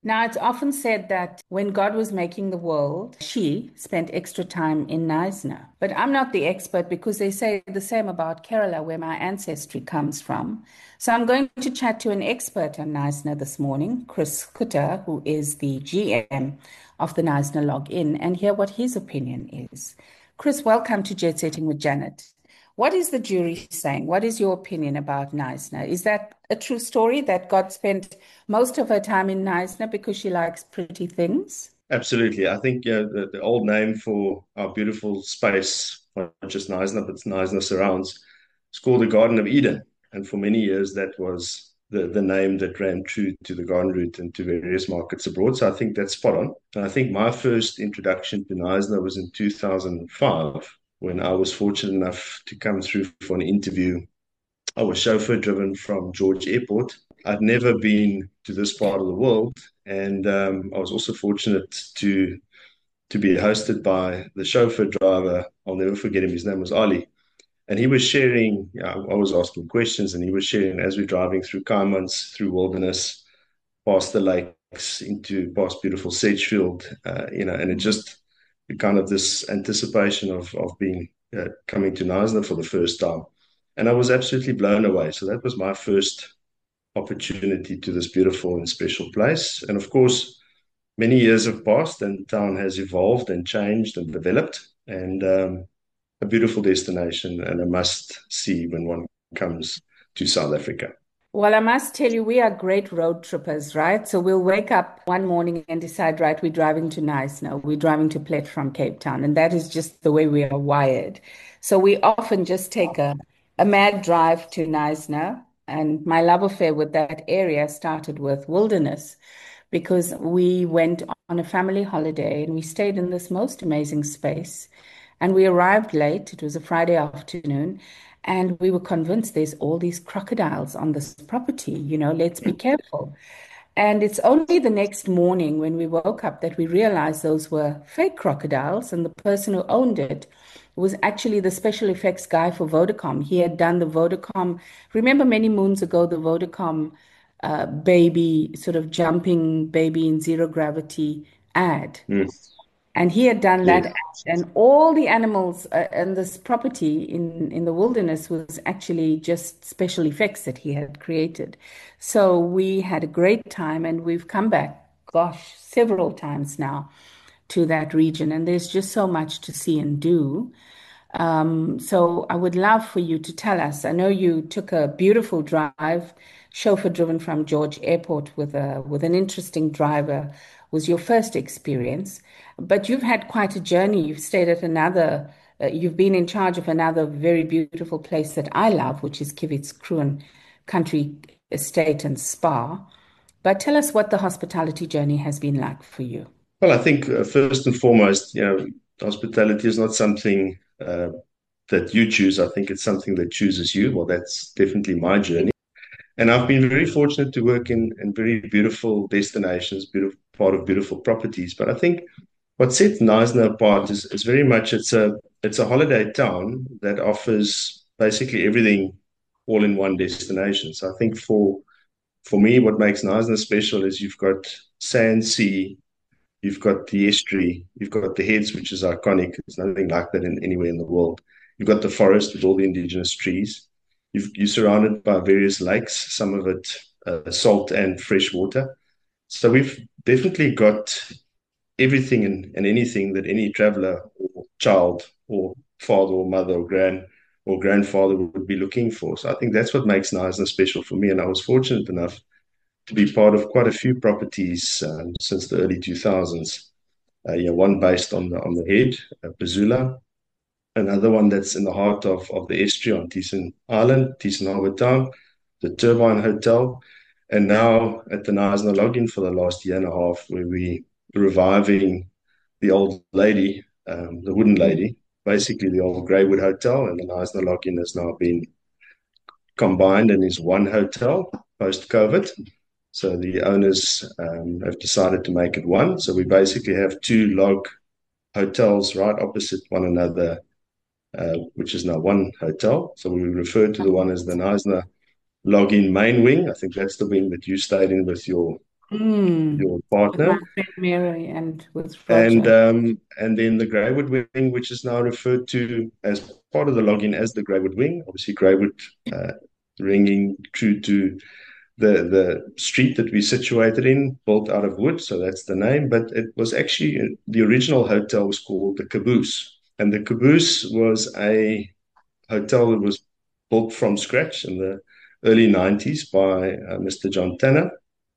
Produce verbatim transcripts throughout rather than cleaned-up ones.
Now, it's often said that when God was making the world, she spent extra time in Knysna. But I'm not the expert because they say the same about Kerala, where my ancestry comes from. So I'm going to chat to an expert on Knysna this morning, Chris Kutter, who is the G M of the Knysna Login, and hear what his opinion is. Chris, welcome to Jet Setting with Janet. What is the jury saying? What is your opinion about Knysna? Is that a true story that God spent most of her time in Knysna because she likes pretty things? Absolutely. I think yeah, the, the old name for our beautiful space, not just Knysna, but Knysna surrounds, it's called the Garden of Eden. And for many years, that was the, the name that ran true to the garden route and to various markets abroad. So I think that's spot on. And I think my first introduction to Knysna was in two thousand five when I was fortunate enough to come through for an interview. I was chauffeur driven from George Airport. I'd never been to this part of the world, and um, I was also fortunate to to be hosted by the chauffeur driver. I'll never forget him. His name was Ali, and he was sharing. You know, I was asking questions, and he was sharing as we're driving through Kaimans, through wilderness, past the lakes, into past beautiful Sedgefield. Uh, you know, and it just kind of this anticipation of of being uh, coming to Knysna for the first time. And I was absolutely blown away. So that was my first opportunity to this beautiful and special place. And of course, many years have passed and the town has evolved and changed and developed. And um, a beautiful destination and a must see when one comes to South Africa. Well, I must tell you, we are great road trippers, right? So we'll wake up one morning and decide, right, we're driving to Knysna, we're driving to Plet from Cape Town, and that is just the way we are wired. So we often just take a, a mad drive to Knysna, and my love affair with that area started with wilderness because we went on a family holiday and we stayed in this most amazing space. And we arrived late. It was a Friday afternoon. And we were convinced there's all these crocodiles on this property, you know, let's be careful. And it's only the next morning when we woke up that we realized those were fake crocodiles. And the person who owned it was actually the special effects guy for Vodacom. He had done the Vodacom, remember many moons ago, the Vodacom uh, baby, sort of jumping baby in zero gravity ad. Mm, And he had done that, yes. and all the animals uh, and this property in in the wilderness was actually just special effects that he had created. So we had a great time, and we've come back, gosh, several times now to that region, and there's just so much to see and do. Um, so I would love for you to tell us. I know you took a beautiful drive, chauffeur driven from George Airport with a with an interesting driver, was your first experience, but you've had quite a journey. You've stayed at another, uh, you've been in charge of another very beautiful place that I love, which is Kivitskroon Country Estate and Spa. But tell us what the hospitality journey has been like for you. Well, I think uh, first and foremost, you know, hospitality is not something uh, that you choose. I think it's something that chooses you. Well, that's definitely my journey. And I've been very fortunate to work in, in very beautiful destinations, beautiful part of beautiful properties. But I think what sets Knysna apart is, is very much it's a it's a holiday town that offers basically everything all in one destination. So I think for for me, what makes Knysna special is you've got sand, sea, you've got the estuary, you've got the heads, which is iconic. There's nothing like that in anywhere in the world. You've got the forest with all the indigenous trees. You've, you're surrounded by various lakes, some of it uh, salt and fresh water. So we've definitely got everything and, and anything that any traveler or child or father or mother or grand or grandfather would be looking for. So I think that's what makes Knysna special for me. And I was fortunate enough to be part of quite a few properties um, since the early two thousands. Uh, yeah, one based on the on the head, uh, Bazula, another one that's in the heart of, of the estuary on Thyssen Island, Thyssen Harbour Town, the Turbine Hotel, and now at the Knysna Login for the last year and a half, where we reviving the old lady, um, the wooden lady, basically the old Greywood Hotel, and the Knysna Login has now been combined and is one hotel post COVID. So the owners um, have decided to make it one. So we basically have two log hotels right opposite one another, uh, which is now one hotel. So we refer to the one as the Knysna Login main wing. I think that's the wing that you stayed in with your Mm. your With my partner. friend Mary and with And Roger. um, and then the Greywood Wing, which is now referred to as part of the login as the Greywood Wing. Obviously, Greywood uh, ringing true to the the street that we situated in, built out of wood, so that's the name. But it was actually the original hotel was called the Caboose, and the Caboose was a hotel that was built from scratch in the early nineties by uh, Mister John Tanner,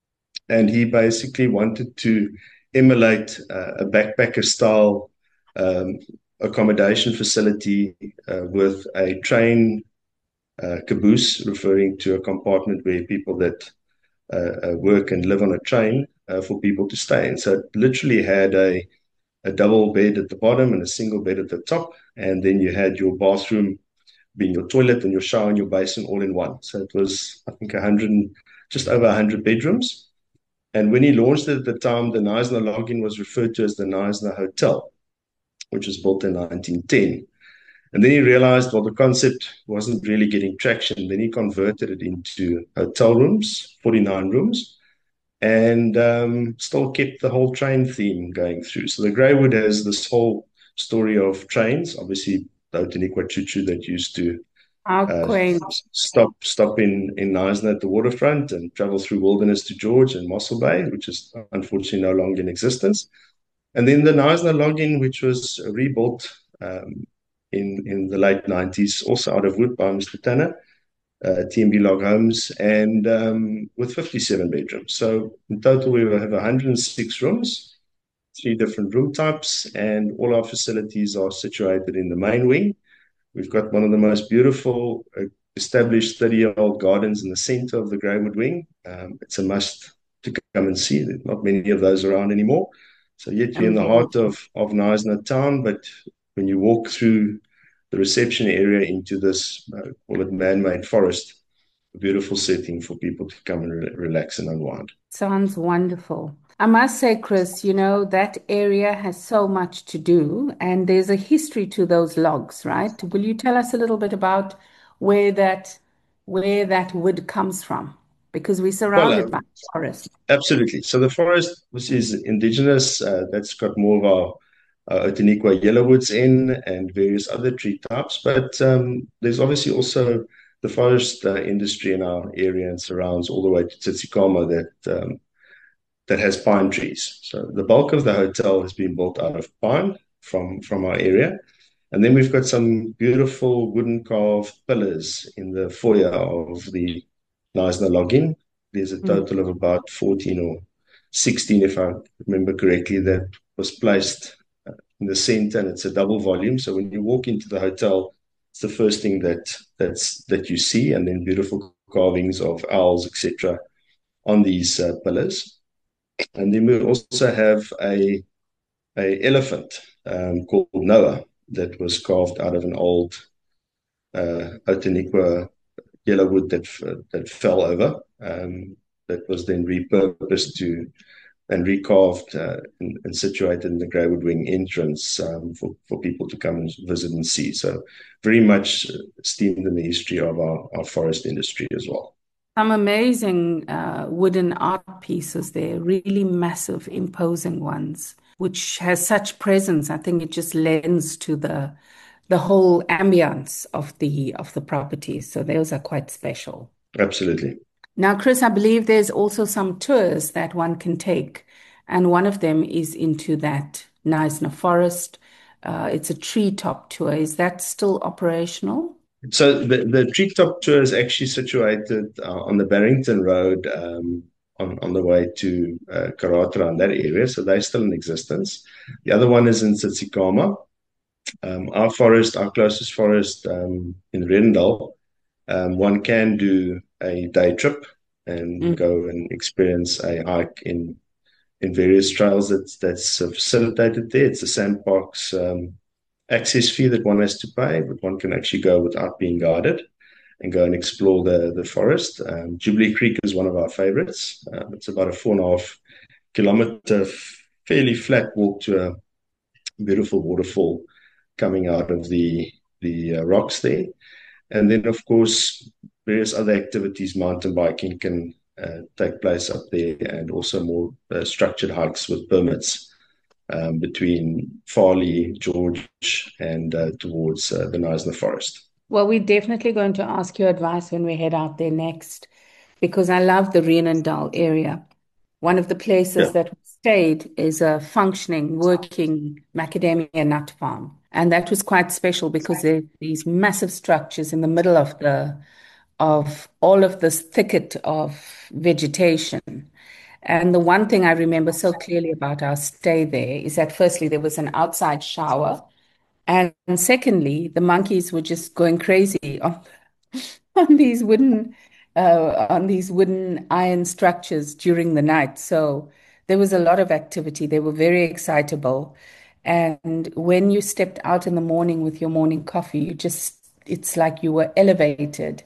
and he basically wanted to emulate uh, a backpacker style um, accommodation facility uh, with a train uh, caboose, referring to a compartment where people that uh, uh, work and live on a train uh, for people to stay in. So it literally had a, a double bed at the bottom and a single bed at the top. And then you had your bathroom being your toilet and your shower and your basin all in one. So it was, I think, one hundred, just over one hundred bedrooms. And when he launched it at the time, the Knysna login was referred to as the Knysna Hotel, which was built in nineteen ten. And then he realized, well, the concept wasn't really getting traction. Then he converted it into hotel rooms, forty-nine rooms, and um, still kept the whole train theme going through. So the Greywood has this whole story of trains, obviously, the Outeniqua Choo Choo that used to How uh, quaint. stop stop in in Knysna at the waterfront and travel through Wilderness to George and Mossel Bay, which is unfortunately no longer in existence. And then the Knysna login, which was rebuilt um, in in the late nineties, also out of wood by Mister Tanner, uh, T M B Log Homes, and um, with fifty-seven bedrooms. So in total, we will have one hundred six rooms, three different room types, and all our facilities are situated in the main wing. We've got one of the most beautiful uh, established thirty-year-old gardens in the center of the Greywood Wing. Um, it's a must to come and see. There's not many of those around anymore. So yet you're in the heart Amazing. of, of Knysna town, but when you walk through the reception area into this, uh, call it man-made forest, a beautiful setting for people to come and re- relax and unwind. Sounds wonderful. I must say, Chris, you know, that area has so much to do, and there's a history to those logs, right? Will you tell us a little bit about where that where that wood comes from? Because we're Well, surrounded by um, forest. absolutely. So the forest, which is indigenous, uh, that's got more of our uh, Outeniqua yellowwoods in and various other tree types. But um, there's obviously also the forest uh, industry in our area and surrounds all the way to Tsitsikamma that um, that has pine trees. So the bulk of the hotel has been built out of pine from from our area. And then we've got some beautiful wooden carved pillars in the foyer of the Knysna login. There's a Mm. total of about fourteen or sixteen, if I remember correctly, that was placed uh, in the center, and it's a double volume. So when you walk into the hotel, it's the first thing that that's that you see, and then beautiful carvings of owls, et cetera, on these uh, pillars. And then we also have a a elephant um, called Noah that was carved out of an old uh, Outeniqua yellow wood that that fell over. Um, that was then repurposed to and recarved uh, and, and situated in the Greywood Wing entrance um, for, for people to come and visit and see. So very much steamed in the history of our, our forest industry as well. Some amazing uh, wooden art pieces there, really massive, imposing ones, which has such presence. I think it just lends to the the whole ambience of the of the property. So those are quite special. Absolutely. Now, Chris, I believe there's also some tours that one can take, and one of them is into that Knysna forest. Uh, it's a treetop tour. Is that still operational? So the, the treetop tour is actually situated uh, on the Barrington Road um, on, on the way to uh, Karatra and that area. So they're still in existence. The other one is in Tsitsikamma. Um, our forest, our closest forest um, in Redendal, um, one can do a day trip and Mm. go and experience a hike in in various trails that's that's facilitated there. It's the Sandparks um, access fee that one has to pay, but one can actually go without being guided and go and explore the the forest. Um, Jubilee Creek is one of our favorites. Um, it's about a four and a half kilometer fairly flat walk to a beautiful waterfall coming out of the the uh, rocks there. And then, of course, various other activities, mountain biking can uh, take place up there, and also more uh, structured hikes with permits um, between Farley, George, and uh, towards uh, the Knysna Forest. Well, we're definitely going to ask your advice when we head out there next, because I love the Reenendal area. One of the places Yeah. that we stayed is a functioning, working macadamia nut farm. And that was quite special because there are these massive structures in the middle of the of all of this thicket of vegetation. And the one thing I remember so clearly about our stay there is that firstly there was an outside shower, and secondly the monkeys were just going crazy on on these wooden uh, on these wooden iron structures during the night. So there was a lot of activity. They were very excitable. And when you stepped out in the morning with your morning coffee, you just, it's like you were elevated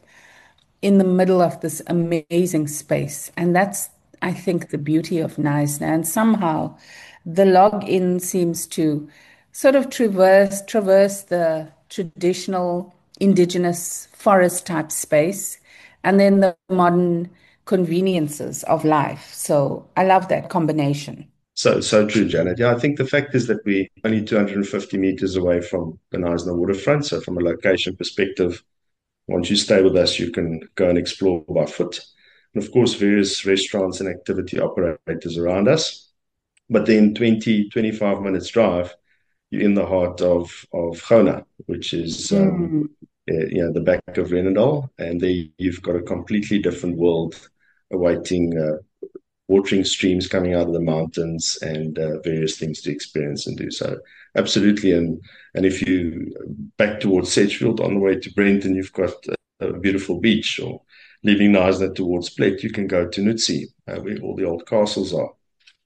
in the middle of this amazing space. And that's, I think, the beauty of Knysna. And somehow the login seems to sort of traverse traverse the traditional indigenous forest type space and then the modern conveniences of life. So I love that combination. So, so true, Janet. Yeah, I think the fact is that we're only two hundred fifty meters away from the Knysna waterfront. So, from a location perspective, once you stay with us, you can go and explore by foot. And of course, various restaurants and activity operators around us. But then twenty, twenty-five minutes drive, you're in the heart of, of Gona, which is um, Mm. uh, you know, the back of Reenendal. And there you've got a completely different world awaiting uh, watering streams coming out of the mountains and uh, various things to experience and do. So absolutely. And and if you back towards Sedgefield on the way to Brenton, you've got a, a beautiful beach, or leaving Knysna towards Plett, you can go to Nutsi, uh, where all the old castles are.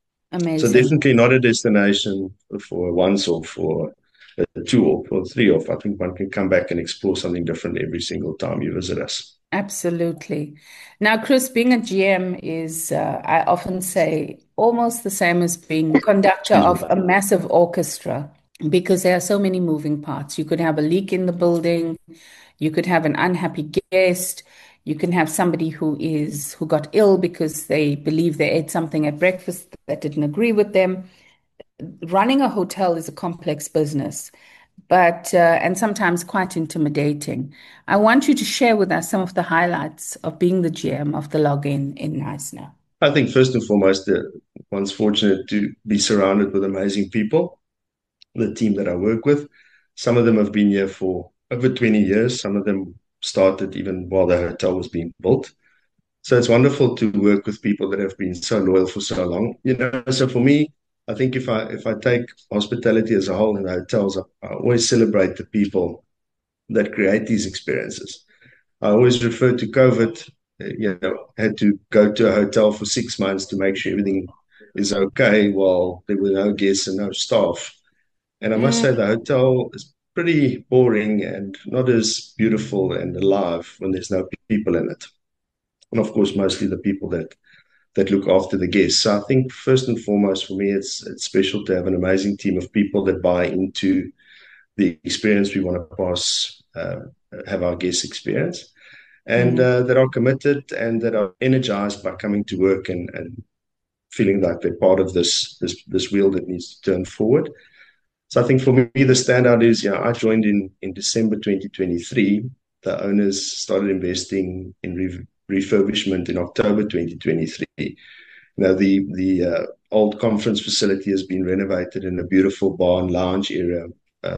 So Amazing. definitely not a destination for once or for a two or for three off. I think one can come back and explore something different every single time you visit us. Absolutely. Now, Chris, being a G M is, uh, I often say, almost the same as being conductor Excuse me. of a massive orchestra because there are so many moving parts. You could have a leak in the building, you could have an unhappy guest, you can have somebody who is who got ill because they believe they ate something at breakfast that didn't agree with them. Running a hotel is a complex business, but uh, and sometimes quite intimidating. I want you to share with us some of the highlights of being the G M of the Login in Knysna. I think first and foremost, uh, one's fortunate to be surrounded with amazing people. The team that I work with, some of them have been here for over twenty years. Some of them started even while the hotel was being built. So it's wonderful to work with people that have been so loyal for so long. You know, so for me, I think if I if I take hospitality as a whole in the hotels, I, I always celebrate the people that create these experiences. I always refer to COVID. uh, You know, had to go to a hotel for six months to make sure everything is okay while there were no guests and no staff. And I must Mm, say the hotel is pretty boring and not as beautiful and alive when there's no people in it. And of course, mostly the people that that look after the guests. So I think first and foremost for me, it's it's special to have an amazing team of people that buy into the experience we want to pass, uh, have our guests experience, and mm, uh, that are committed and that are energized by coming to work and, and feeling like they're part of this this this wheel that needs to turn forward. So I think for me, the standout is, yeah, I joined in, in December twenty twenty-three. The owners started investing in re- refurbishment in October twenty twenty-three. Now, the, the uh, old conference facility has been renovated in a beautiful bar and lounge area, uh,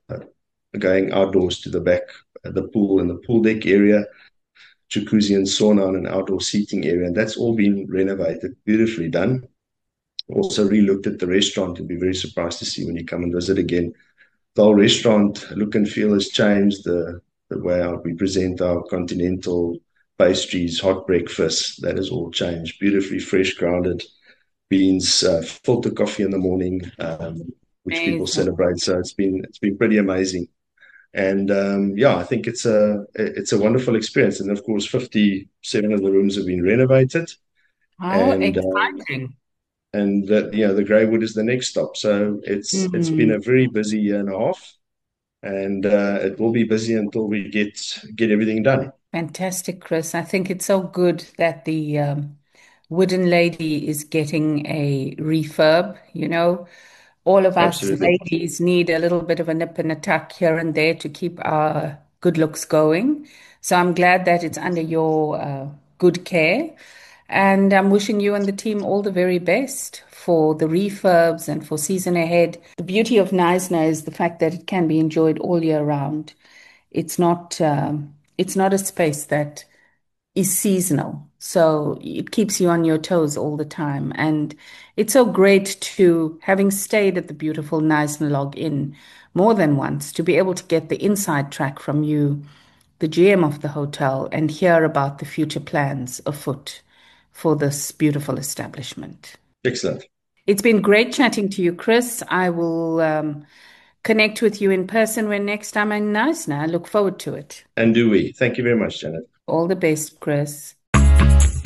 going outdoors to the back, uh, the pool and the pool deck area, jacuzzi and sauna and an outdoor seating area. And that's all been renovated, beautifully done. Also re-looked at the restaurant. You'll be very surprised to see when you come and visit again. The whole restaurant look and feel has changed. The the way our, we present our continental pastries, hot breakfast, that has all changed. Beautifully fresh grounded beans, uh, filter coffee in the morning, um, which people amazing. celebrate. So it's been it's been pretty amazing. And um, yeah, I think it's a it's a wonderful experience. And of course, fifty-seven of the rooms have been renovated, How and um, exciting. and that you know the Greywood is the next stop. So it's it's been Mm, a very busy year and a half, and uh, it will be busy until we get get everything done. fantastic, Chris. I think it's so good that the um, Wooden Lady is getting a refurb, you know. All of us Absolutely. ladies need a little bit of a nip and a tuck here and there to keep our good looks going. So I'm glad that it's under your uh, good care. And I'm wishing you and the team all the very best for the refurbs and for season ahead. The beauty of Knysna is the fact that it can be enjoyed all year round. It's not um, it's not a space that is seasonal. So it keeps you on your toes all the time. And it's so great to, having stayed at the beautiful Knysna Log Inn more than once, to be able to get the inside track from you, the G M of the hotel, and hear about the future plans afoot for this beautiful establishment. Excellent. It's been great chatting to you, Chris. I will um, connect with you in person when next time I'm in Knysna. I look forward to it. And do we. Thank you very much, Janet. All the best, Chris.